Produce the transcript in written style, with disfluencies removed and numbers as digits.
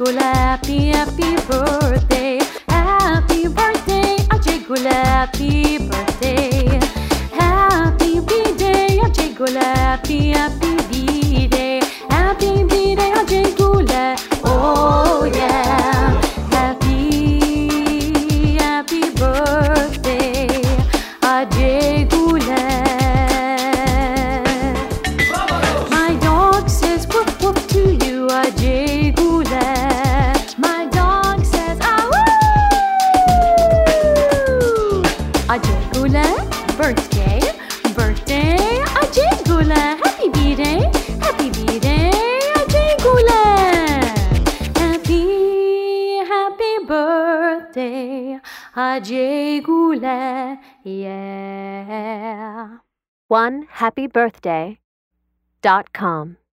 Gula, happy birthday. Happy birthday, Ajay Gula, happy birthday. Happy B-day, Ajay Gula, happy B-day. Happy B-day, Ajay Gula. Oh yeah. Happy birthday, Ajay Gula. My dog says woof woof to you, Ajay Gula. My dog says ah woo. Ajay Gula, birthday, Ajay Gula. Happy B-day, Ajay Gula. Happy birthday, Ajay Gula. Yeah. OneHappyBirthday.com